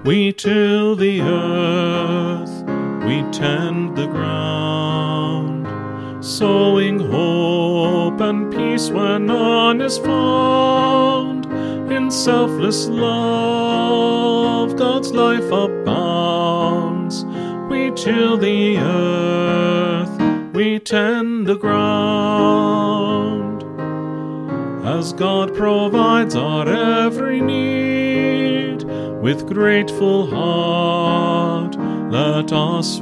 We till the earth, we tend the ground, sowing hope and peace where none is found. In selfless love, God's life abounds. We till the earth, we tend the ground. As God provides our every need, with grateful heart let us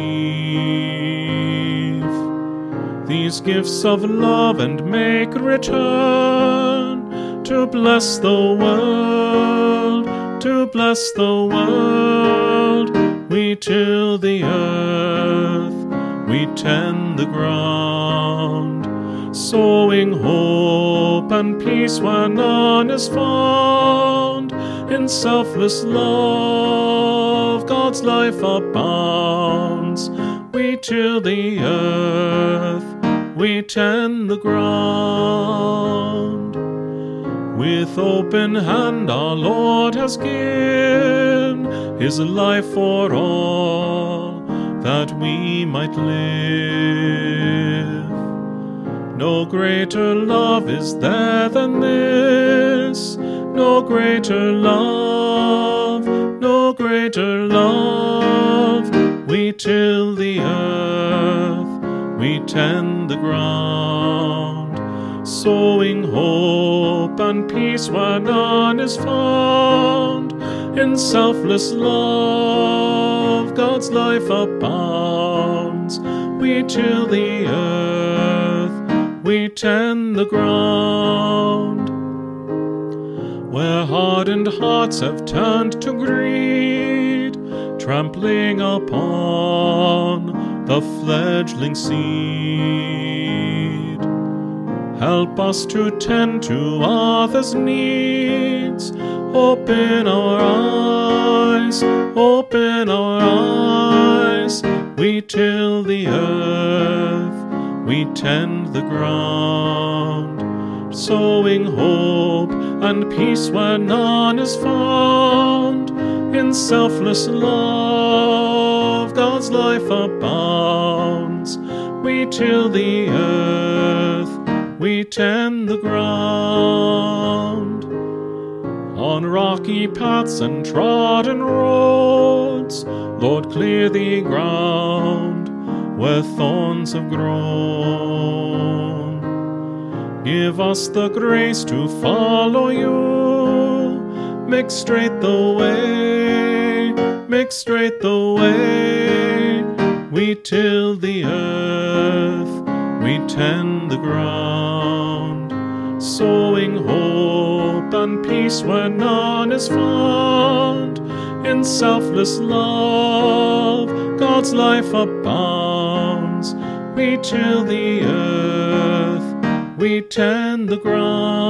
receive these gifts of love and make return to bless the world, to bless the world. We till the earth, we tend the ground, sowing hope and peace where none is found. In selfless love, God's life abounds. We till the earth, we tend the ground. With open hand our Lord has given His life for all, that we might live. No greater love is there than this, no greater love, no greater love. We till the earth, we tend the ground, sowing hope and peace where none is found. In selfless love, God's life abounds. We till the earth, we tend the ground. Where hardened hearts have turned to greed, trampling upon the fledgling seed, help us to tend to others' needs. Open our eyes, open our eyes. We till the earth, we tend the ground, sowing hope and peace where none is found. In selfless love, God's life abounds. We till the earth, we tend the ground. On rocky paths and trodden roads, Lord, clear the ground where thorns have grown. Give us the grace to follow you. Make straight the way, make straight the way. We till the earth, we tend the ground, sowing hope and peace where none is found. In selfless love, God's life abounds. We till the earth, we tend the ground.